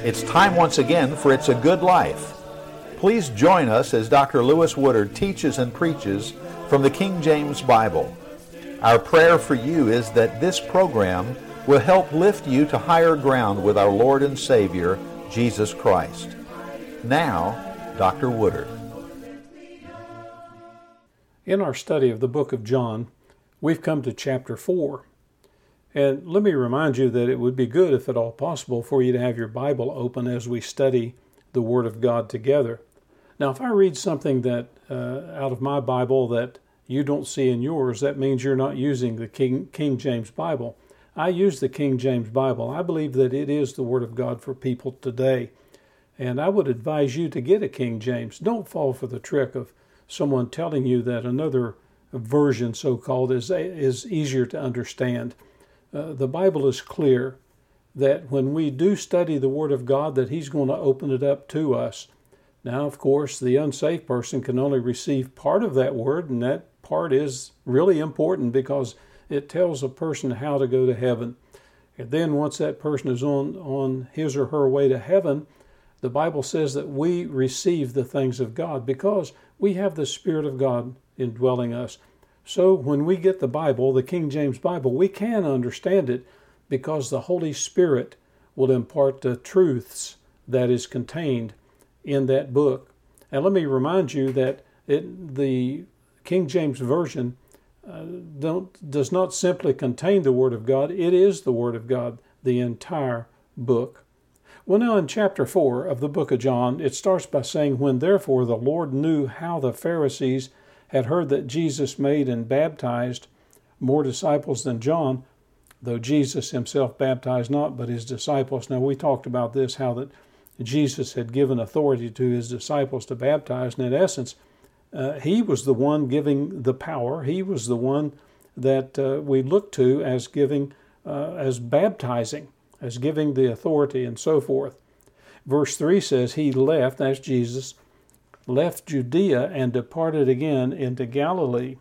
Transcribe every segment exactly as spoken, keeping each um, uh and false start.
It's time once again for It's a Good Life. Please join us as Doctor Lewis Woodard teaches and preaches from the King James Bible. Our prayer for you is that this program will help lift you to higher ground with our Lord and Savior, Jesus Christ. Now, Doctor Woodard. In our study of the book of John, we've come to chapter four. And let me remind you that it would be good, if at all possible, for you to have your Bible open as we study the Word of God together. Now, if I read something that uh, out of my Bible that you don't see in yours, that means you're not using the King, King James Bible. I use the King James Bible. I believe that it is the Word of God for people today. And I would advise you to get a King James. Don't fall for the trick of someone telling you that another version, so-called, is, is easier to understand. Uh, the Bible is clear that when we do study the Word of God, that He's going to open it up to us. Now, of course, the unsaved person can only receive part of that Word, and that part is really important because it tells a person how to go to heaven. And then once that person is on, on his or her way to heaven, the Bible says that we receive the things of God because we have the Spirit of God indwelling us. So when we get the Bible, the King James Bible, we can understand it because the Holy Spirit will impart the truths that is contained in that book. And let me remind you that it, the King James Version uh, don't, does not simply contain the Word of God. It is the Word of God, the entire book. Well, now in chapter four of the book of John, it starts by saying, "When therefore the Lord knew how the Pharisees had heard that Jesus made and baptized more disciples than John, though Jesus himself baptized not, but his disciples." Now, we talked about this, how that Jesus had given authority to his disciples to baptize, and in essence, uh, he was the one giving the power. He was the one that uh, we look to as giving, uh, as baptizing, as giving the authority and so forth. Verse three says, "He left," that's Jesus, "left Judea and departed again into Galilee.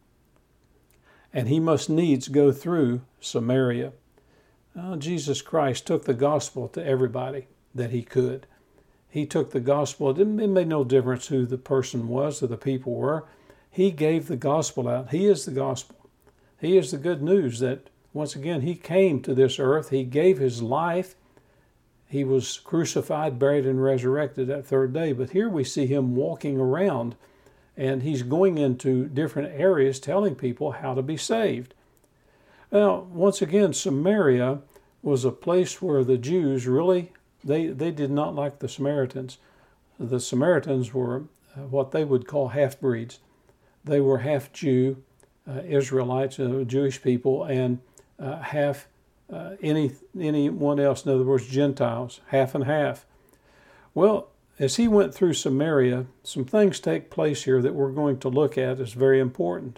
And he must needs go through Samaria." Uh, Jesus Christ took the gospel to everybody that he could. He took the gospel. It, didn't, it made no difference who the person was or the people were. He gave the gospel out. He is the gospel. He is the good news that, once again, he came to this earth. He gave his life. He was crucified, buried, and resurrected that third day. But here we see him walking around, and he's going into different areas telling people how to be saved. Now, once again, Samaria was a place where the Jews really, they, they did not like the Samaritans. The Samaritans were what they would call half-breeds. They were half Jew, uh, Israelites, uh, Jewish people, and uh, half Uh, any anyone else, in other words, Gentiles, half and half. Well, as he went through Samaria, some things take place here that we're going to look at as very important.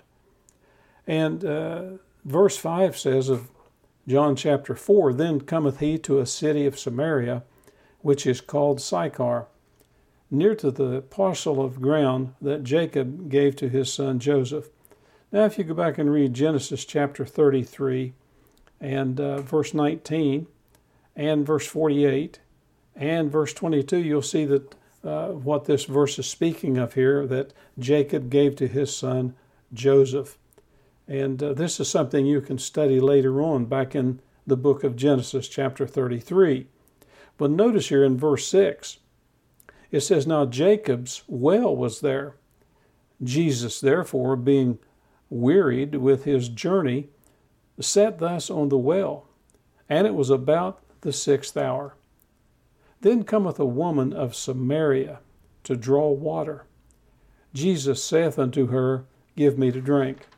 And uh, verse five says of John chapter four, "Then cometh he to a city of Samaria, which is called Sychar, near to the parcel of ground that Jacob gave to his son Joseph." Now, if you go back and read Genesis chapter thirty-three, and uh, verse nineteen, and verse forty-eight, and verse twenty-two, you'll see that uh, what this verse is speaking of here, that Jacob gave to his son Joseph. And uh, this is something you can study later on back in the book of Genesis, chapter thirty-three. But notice here in verse six, it says, "Now Jacob's well was there. Jesus, therefore, being wearied with his journey, sat thus on the well, and it was about the sixth hour. Then cometh a woman of Samaria to draw water. Jesus saith unto her, Give me to drink."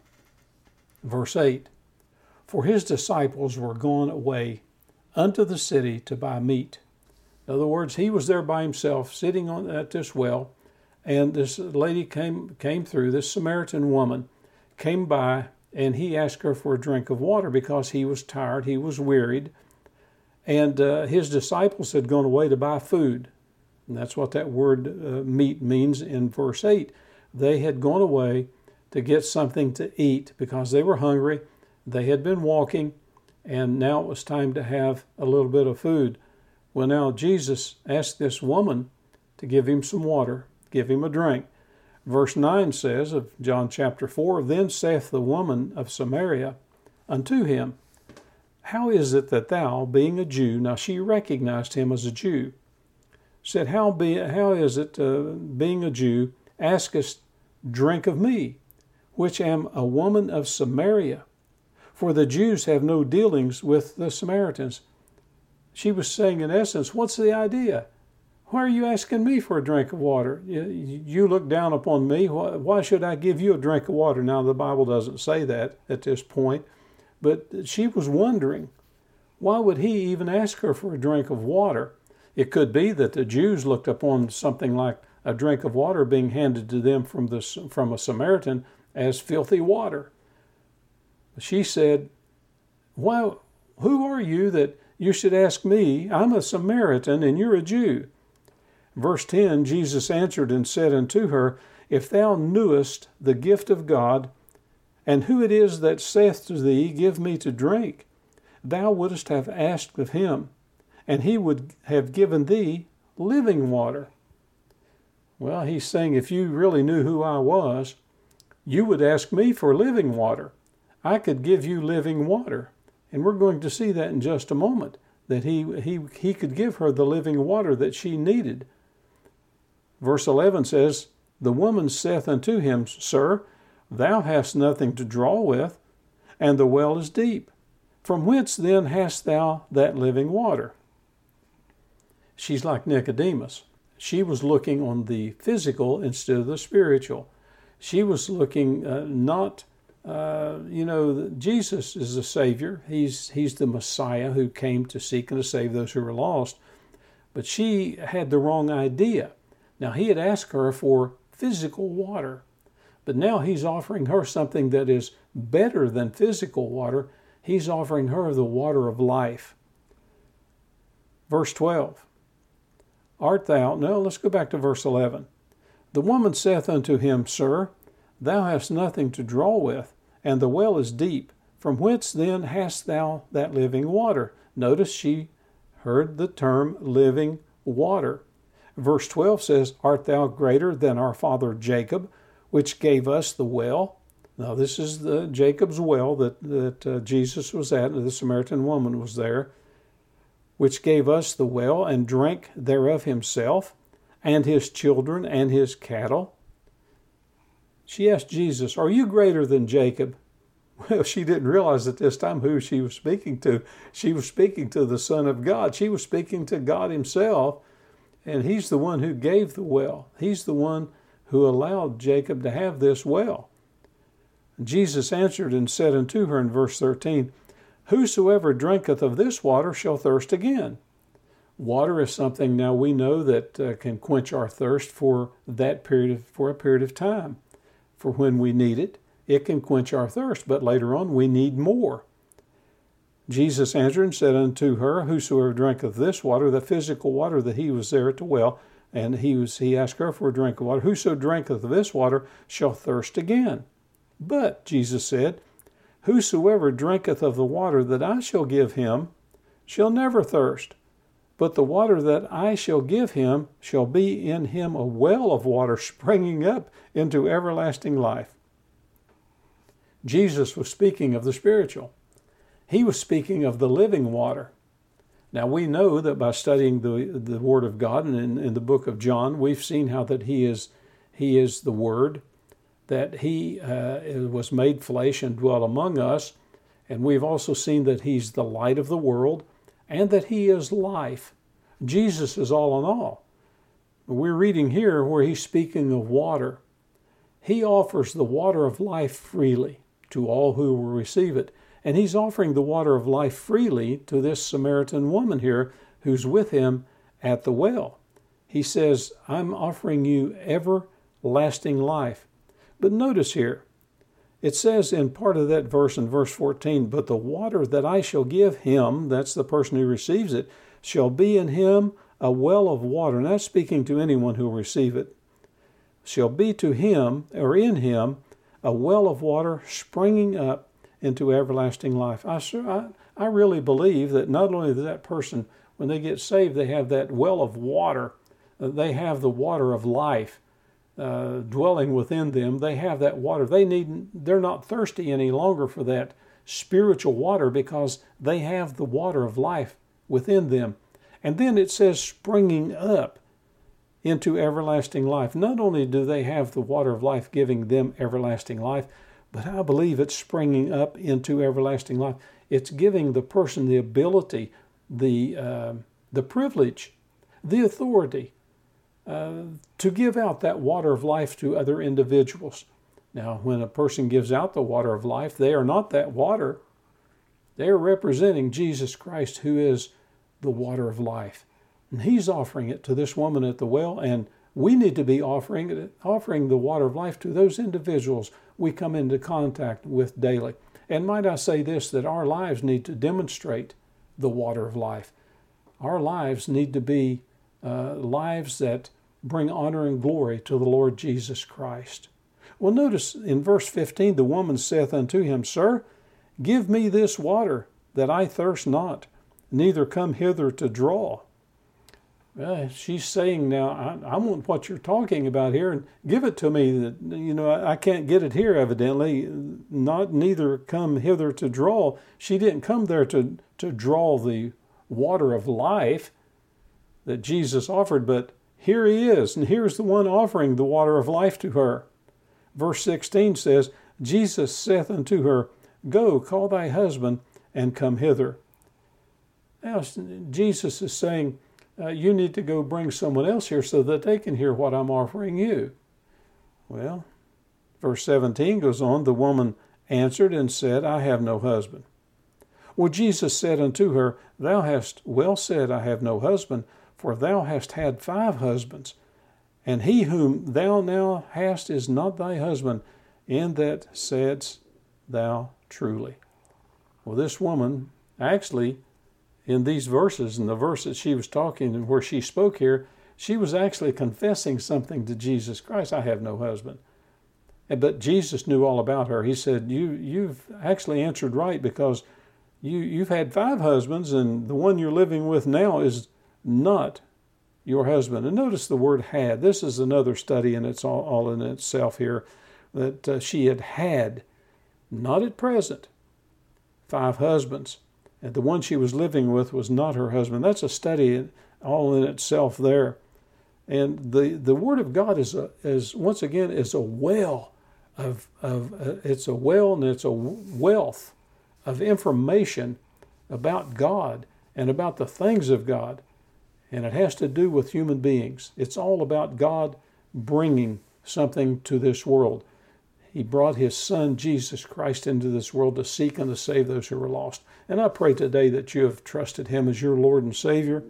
Verse eight, "For his disciples were gone away unto the city to buy meat." In other words, he was there by himself, sitting on at this well, and this lady came came through, this Samaritan woman came by, and he asked her for a drink of water because he was tired, he was wearied, and uh, his disciples had gone away to buy food. And that's what that word uh, meat means in verse eight. They had gone away to get something to eat because they were hungry. They had been walking, and now it was time to have a little bit of food. Well, now Jesus asked this woman to give him some water, give him a drink. Verse nine says of John chapter four, Then saith the woman of Samaria unto him, How is it that thou, being a Jew, now she recognized him as a Jew, said, How be how is it, uh, being a Jew, askest drink of me, which am a woman of Samaria? For the Jews have no dealings with the Samaritans. She was saying, in essence, what's the idea? Why are you asking me for a drink of water? You, you look down upon me. Why, why should I give you a drink of water? Now, the Bible doesn't say that at this point, but she was wondering, why would he even ask her for a drink of water? It could be that the Jews looked upon something like a drink of water being handed to them from, the, from a Samaritan as filthy water. She said, Why, who are you that you should ask me? I'm a Samaritan and you're a Jew. Verse ten, Jesus answered and said unto her, If thou knewest the gift of God, and who it is that saith to thee, Give me to drink, thou wouldst have asked of him, and he would have given thee living water. Well, he's saying, if you really knew who I was, you would ask me for living water. I could give you living water. And we're going to see that in just a moment, that he, he, he could give her the living water that she needed. Verse eleven says, The woman saith unto him, Sir, thou hast nothing to draw with, and the well is deep. From whence then hast thou that living water? She's like Nicodemus. She was looking on the physical instead of the spiritual. She was looking uh, not, uh, you know, Jesus is the Savior. He's, he's the Messiah who came to seek and to save those who were lost. But she had the wrong idea. Now, he had asked her for physical water, but now he's offering her something that is better than physical water. He's offering her the water of life. Verse twelve, Art thou, no, let's go back to verse eleven. The woman saith unto him, Sir, thou hast nothing to draw with, and the well is deep. From whence then hast thou that living water? Notice she heard the term living water. Verse twelve says, Art thou greater than our father Jacob, which gave us the well? Now this is the Jacob's well that, that uh, Jesus was at, and the Samaritan woman was there, which gave us the well, and drank thereof himself, and his children, and his cattle. She asked Jesus, Are you greater than Jacob? Well, she didn't realize at this time who she was speaking to. She was speaking to the Son of God. She was speaking to God himself. And he's the one who gave the well. He's the one who allowed Jacob to have this well. Jesus answered and said unto her in verse thirteen, Whosoever drinketh of this water shall thirst again. Water is something now we know that uh, can quench our thirst for that period of, for a period of time. For when we need it, it can quench our thirst, but later on we need more. Jesus answered and said unto her, Whosoever drinketh this water, the physical water that he was there at the well, and he was he asked her for a drink of water, Whoso drinketh of this water shall thirst again. But, Jesus said, Whosoever drinketh of the water that I shall give him shall never thirst, but the water that I shall give him shall be in him a well of water springing up into everlasting life. Jesus was speaking of the spiritual. He was speaking of the living water. Now we know that by studying the, the Word of God, and in, in the book of John, we've seen how that He is He is the Word, that He uh, was made flesh and dwelt among us, and we've also seen that He's the light of the world, and that He is life. Jesus is all in all. We're reading here where He's speaking of water. He offers the water of life freely to all who will receive it. And He's offering the water of life freely to this Samaritan woman here who's with Him at the well. He says, I'm offering you everlasting life. But notice here, it says in part of that verse in verse fourteen, But the water that I shall give him, that's the person who receives it, shall be in him a well of water. And that's speaking to anyone who will receive it. Shall be to him, or in him, a well of water springing up into everlasting life. I, I, I really believe that not only that person, when they get saved, they have that well of water. They have the water of life uh, dwelling within them. They have that water. They need. They're not thirsty any longer for that spiritual water because they have the water of life within them. And then it says springing up into everlasting life. Not only do they have the water of life giving them everlasting life, but I believe it's springing up into everlasting life. It's giving the person the ability, the uh, the privilege, the authority uh, to give out that water of life to other individuals. Now, when a person gives out the water of life, they are not that water. They are representing Jesus Christ, who is the water of life. And he's offering it to this woman at the well, and we need to be offering it, offering the water of life to those individuals we come into contact with daily. And might I say this, that our lives need to demonstrate the water of life. Our lives need to be uh, lives that bring honor and glory to the Lord Jesus Christ. Well, notice in verse fifteen, the woman saith unto him, Sir, give me this water, that I thirst not, neither come hither to draw. Well, she's saying now, I, I want what you're talking about here, and give it to me. That you know, I, I can't get it here, evidently. Not neither come hither to draw. She didn't come there to, to draw the water of life that Jesus offered, but here he is, and here's the one offering the water of life to her. Verse sixteen says, Jesus saith unto her, Go, call thy husband, and come hither. Now, Jesus is saying, uh, you need to go bring someone else here so that they can hear what I'm offering you. Well, verse seventeen goes on, the woman answered and said, I have no husband. Well, Jesus said unto her, Thou hast well said, I have no husband, for thou hast had five husbands, and he whom thou now hast is not thy husband, in that saidst thou truly. Well, this woman actually, in these verses, in the verse that she was talking and where she spoke here, she was actually confessing something to Jesus Christ. I have no husband. But Jesus knew all about her. He said, you, you've actually answered right, because you, you've had five husbands, and the one you're living with now is not your husband. And notice the word had. This is another study, and it's all, all in itself here, that uh, she had had, not at present, five husbands. And the one she was living with was not her husband. That's a study all in itself there. And the, the Word of God is, a, is once again, is a well of, of uh, it's a well and it's a wealth of information about God and about the things of God. And it has to do with human beings. It's all about God bringing something to this world. He brought His Son, Jesus Christ, into this world to seek and to save those who were lost. And I pray today that you have trusted Him as your Lord and Savior.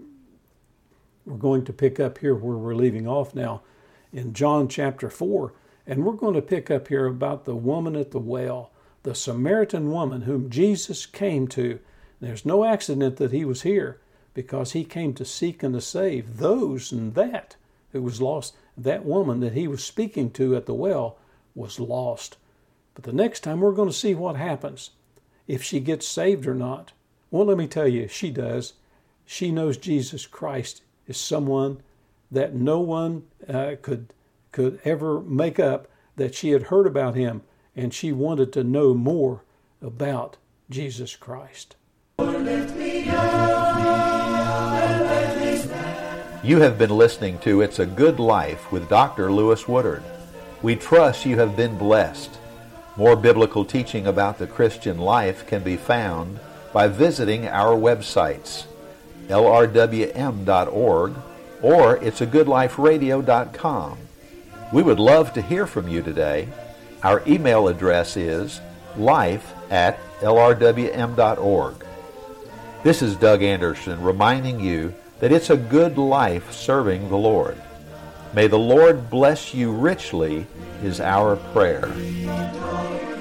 We're going to pick up here where we're leaving off now in John chapter four. And we're going to pick up here about the woman at the well, the Samaritan woman whom Jesus came to. There's no accident that He was here, because He came to seek and to save those and that who was lost. That woman that He was speaking to at the well was lost. But the next time we're going to see what happens, if she gets saved or not. Well, let me tell you, she does. She knows Jesus Christ is someone that no one uh, could could ever make up, that she had heard about Him, and she wanted to know more about Jesus Christ. You have been listening to It's a Good Life with Doctor Lewis Woodard. We trust you have been blessed. More biblical teaching about the Christian life can be found by visiting our websites, L R W M dot org or it's a good life radio dot com. We would love to hear from you today. Our email address is life at L R W M dot org. This is Doug Anderson reminding you that it's a good life serving the Lord. May the Lord bless you richly is our prayer.